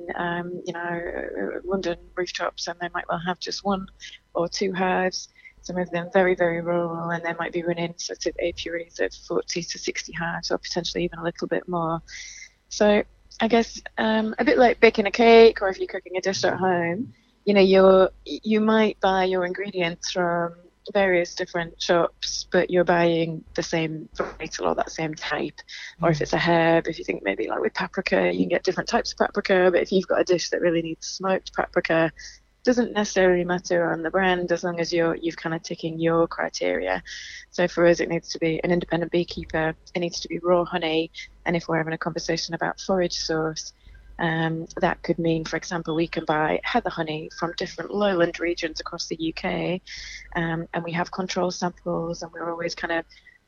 London rooftops, and they might well have just 1 or 2 hives. Some of them very, very rural, and they might be running sort of apiaries of 40 to 60 hives, or potentially even a little bit more. So I guess a bit like baking a cake, or if you're cooking a dish at home, you might buy your ingredients from various different shops, but you're buying the same varietal or that same type. Or if it's a herb, if you think maybe like with paprika, you can get different types of paprika, but if you've got a dish that really needs smoked paprika, doesn't necessarily matter on the brand as long as you've kind of ticking your criteria. So for us, it needs to be an independent beekeeper, it needs to be raw honey, and if we're having a conversation about forage source, that could mean, for example, we can buy heather honey from different lowland regions across the UK, and we have control samples, and we're always kind of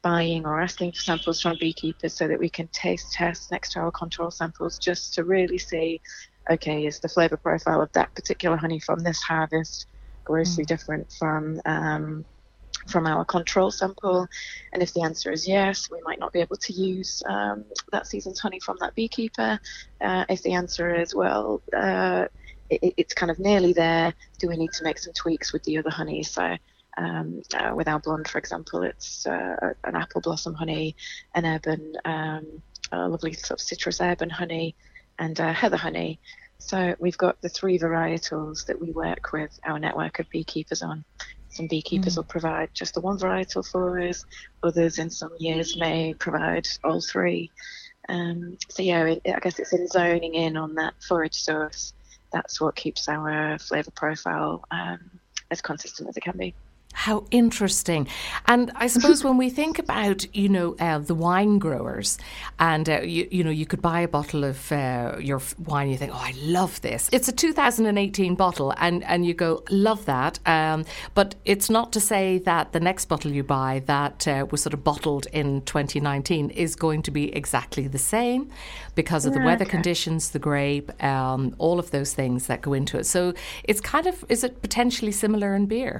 buying or asking for samples from beekeepers so that we can taste test next to our control samples, just to really see, okay, is the flavour profile of that particular honey from this harvest grossly different from our control sample? And if the answer is yes, we might not be able to use that season's honey from that beekeeper. If the answer is, well, it's kind of nearly there, do we need to make some tweaks with the other honey? So with our blonde, for example, it's an apple blossom honey, an urban, a lovely sort of citrus urban honey, and heather honey. So we've got the 3 varietals that we work with our network of beekeepers on. Some beekeepers will provide just the 1 varietal for us. Others in some years may provide all 3. So yeah, I guess it's in zoning in on that forage source. That's what keeps our flavour profile as consistent as it can be. How interesting. And I suppose when we think about, the wine growers, and, you could buy a bottle of your wine, you think, oh, I love this. It's a 2018 bottle, and you go, love that. But it's not to say that the next bottle you buy that was sort of bottled in 2019 is going to be exactly the same because of the weather conditions, the grape, all of those things that go into it. So it's kind of, is it potentially similar in beer?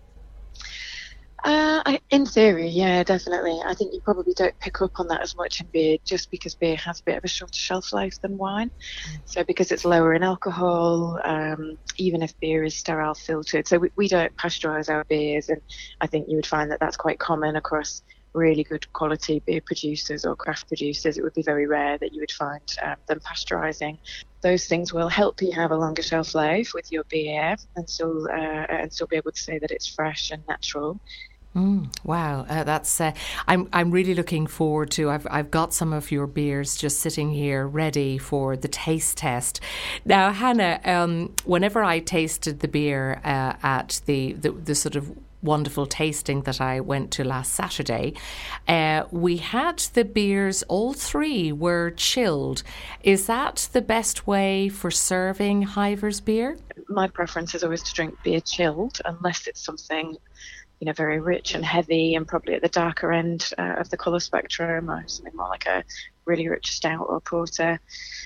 In theory, yeah, definitely. I think you probably don't pick up on that as much in beer, just because beer has a bit of a shorter shelf life than wine. So because it's lower in alcohol, even if beer is sterile filtered. So we don't pasteurise our beers, and I think you would find that that's quite common across really good quality beer producers or craft producers. It would be very rare that you would find them pasteurising. Those things will help you have a longer shelf life with your beer and still be able to say that it's fresh and natural. Wow, that's I'm really looking forward to. I've got some of your beers just sitting here ready for the taste test. Now, Hannah, whenever I tasted the beer at the sort of wonderful tasting that I went to last Saturday, we had the beers, all 3 were chilled. Is that the best way for serving Hiver's beer? My preference is always to drink beer chilled, unless it's something very rich and heavy and probably at the darker end of the colour spectrum, or something more like a really rich stout or porter.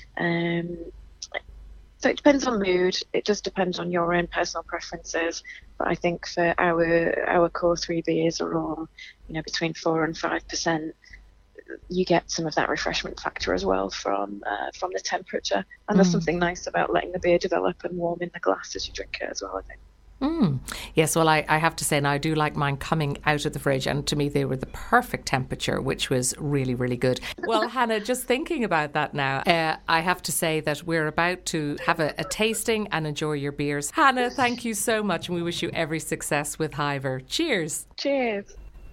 So it depends on mood. It just depends on your own personal preferences. But I think for our core 3 beers are all, between 4 and 5%. You get some of that refreshment factor as well from the temperature. And there's something nice about letting the beer develop and warm in the glass as you drink it as well, I think. Yes, well, I have to say, now I do like mine coming out of the fridge, and to me they were the perfect temperature, which was really, really good. Well, Hannah, just thinking about that now, I have to say that we're about to have a tasting and enjoy your beers. Hannah, thank you so much, and we wish you every success with Hiver. Cheers. Cheers.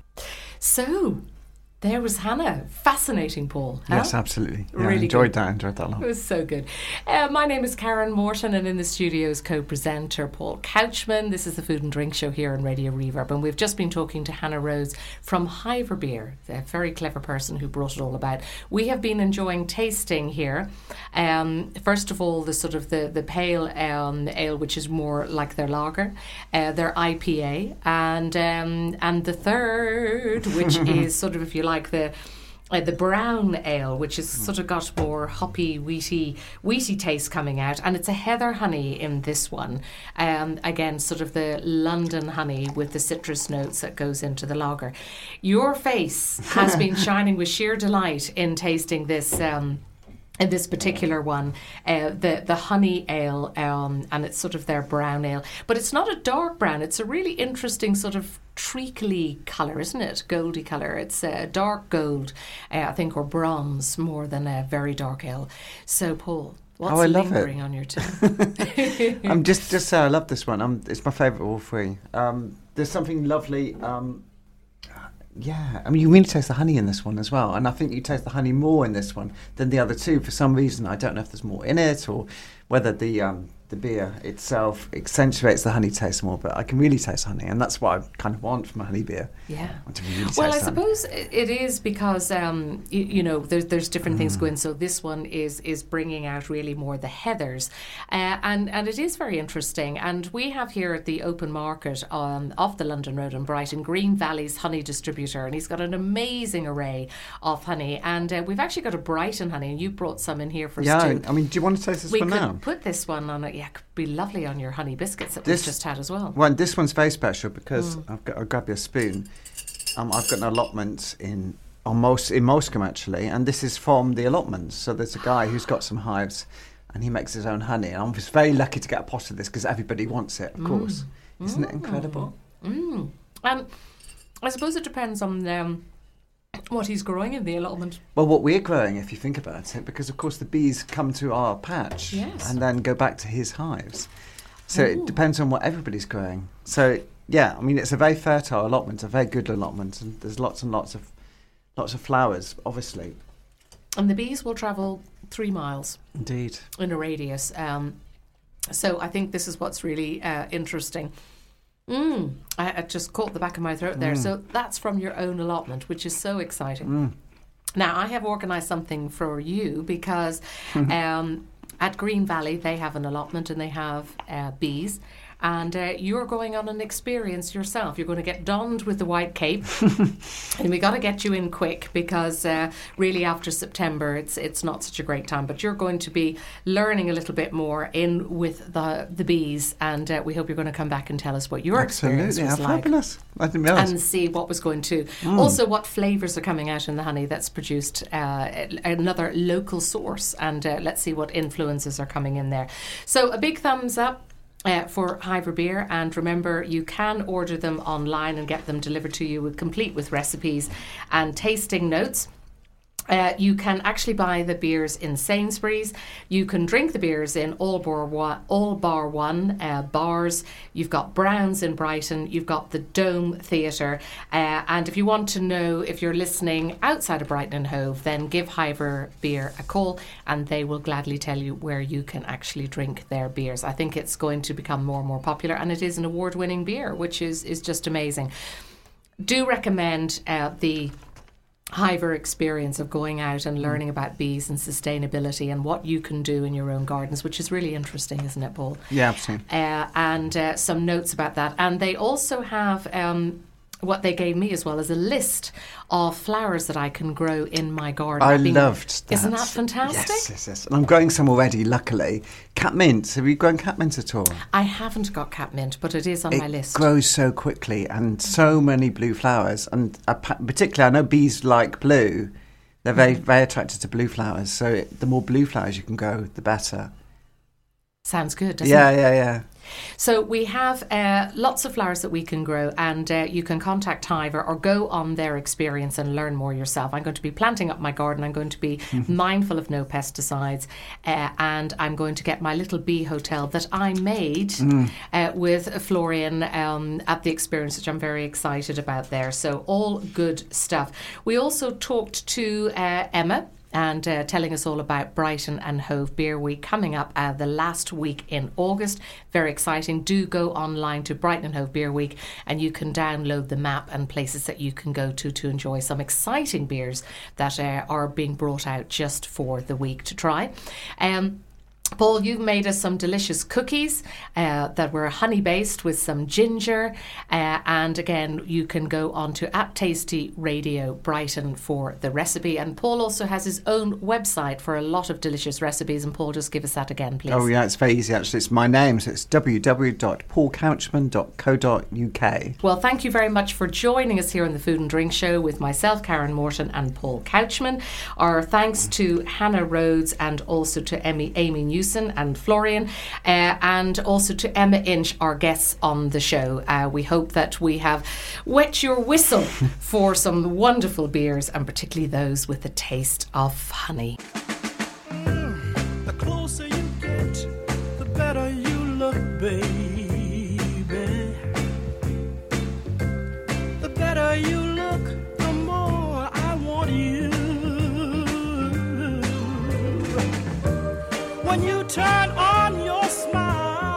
So, there was Hannah. Fascinating, Paul. Huh? Yes, absolutely. Yeah, really enjoyed that a lot. It was so good. My name is Karen Morton, and in the studio is co-presenter Paul Couchman. This is the Food and Drink Show here on Radio Reverb, and we've just been talking to Hannah Rose from Hiver Beer, a very clever person who brought it all about. We have been enjoying tasting here. First of all, the sort of the pale ale, which is more like their lager, their IPA, and the third, which is sort of, if you like, the brown ale, which has sort of got more hoppy, wheaty taste coming out, and it's a heather honey in this one. Again, sort of the London honey with the citrus notes that goes into the lager. Your face has been shining with sheer delight in tasting this. In this particular one, the honey ale, and it's sort of their brown ale. But it's not a dark brown. It's a really interesting sort of treacly colour, isn't it? Goldy colour. It's dark gold, I think, or bronze more than a very dark ale. So, Paul, what's lingering on your tongue? I'm just I love this one. It's my favourite of all 3. There's something lovely. Yeah, I mean, you really taste the honey in this one as well, and I think you taste the honey more in this one than the other 2 for some reason. I don't know if there's more in it or whether the the beer itself accentuates the honey taste more, but I can really taste honey, and that's what I kind of want from a honey beer. Yeah. I want to really Well, I taste honey. suppose it is because you know there's different things going. So this one is bringing out really more the heathers, and it is very interesting. And we have here at the open market off the London Road in Brighton, Green Valley's honey distributor, and he's got an amazing array of honey. And we've actually got a Brighton honey, and you brought some in here for us too. I mean, do you want to taste this We one could now? put this one on it. Yeah, it could be lovely on your honey biscuits that we've just had as well. Well, this one's very special because I'll grab you a spoon. I've got an allotment in Moulsecoomb actually, and this is from the allotments. So there's a guy who's got some hives, and he makes his own honey. And I'm just very lucky to get a pot of this because everybody wants it, of course. Isn't it incredible? And I suppose it depends on what he's growing in the allotment. Well, what we're growing, if you think about it, because of course the bees come to our patch and then go back to his hives. So it depends on what everybody's growing. So yeah, I mean, it's a very fertile allotment, a very good allotment, and there's lots and lots of flowers, obviously. And the bees will travel 3 miles. Indeed. In a radius. So I think this is what's really interesting. I just caught the back of my throat there. So that's from your own allotment, which is so exciting. Now, I have organised something for you because at Green Valley, they have an allotment and they have bees. And you're going on an experience yourself. You're going to get donned with the white cape. And we got to get you in quick because really after September, it's not such a great time. But you're going to be learning a little bit more in with the bees. And we hope you're going to come back and tell us what your experience was like. Fabulous. I didn't realise. And see what was going to. Also, what flavours are coming out in the honey that's produced, another local source. And let's see what influences are coming in there. So a big thumbs up for Hiver Beer, and remember you can order them online and get them delivered to you complete with recipes and tasting notes. You can actually buy the beers in Sainsbury's. You can drink the beers in All Bar One bars. You've got Brown's in Brighton. You've got the Dome Theatre. And if you want to know if you're listening outside of Brighton and Hove, then give Hiver Beer a call and they will gladly tell you where you can actually drink their beers. I think it's going to become more and more popular, and it is an award-winning beer, which is just amazing. Do recommend the Hiver experience of going out and learning about bees and sustainability and what you can do in your own gardens, which is really interesting, isn't it, Paul? Yeah, absolutely. And some notes about that. And they also have what they gave me as well as a list of flowers that I can grow in my garden. I loved that. Isn't that fantastic? Yes. And I'm growing some already, luckily. Catmint. Have you grown catmint at all? I haven't got catmint, but it is on my list. It grows so quickly and so many blue flowers. And particularly, I know bees like blue. They're very, very attracted to blue flowers. So the more blue flowers you can grow, the better. Sounds good, doesn't it? Yeah. So we have lots of flowers that we can grow, and you can contact Hiver or go on their experience and learn more yourself. I'm going to be planting up my garden. I'm going to be mindful of no pesticides, and I'm going to get my little bee hotel that I made with Florian at the experience, which I'm very excited about there. So all good stuff. We also talked to Emma, and telling us all about Brighton and Hove Beer Week coming up the last week in August. Very exciting. Do go online to Brighton and Hove Beer Week and you can download the map and places that you can go to enjoy some exciting beers that are being brought out just for the week to try. Paul, you've made us some delicious cookies that were honey-based with some ginger. And again, you can go on to @Tasty Radio Brighton for the recipe. And Paul also has his own website for a lot of delicious recipes. And Paul, just give us that again, please. Oh, yeah, it's very easy, actually. It's my name, so it's www.paulcouchman.co.uk. Well, thank you very much for joining us here on the Food and Drink Show with myself, Karen Morton, and Paul Couchman. Our thanks to Hannah Rhodes and also to Amy Newson and Florian, and also to Emma Inch, our guests on the show. We hope that we have wet your whistle for some wonderful beers, and particularly those with the taste of honey.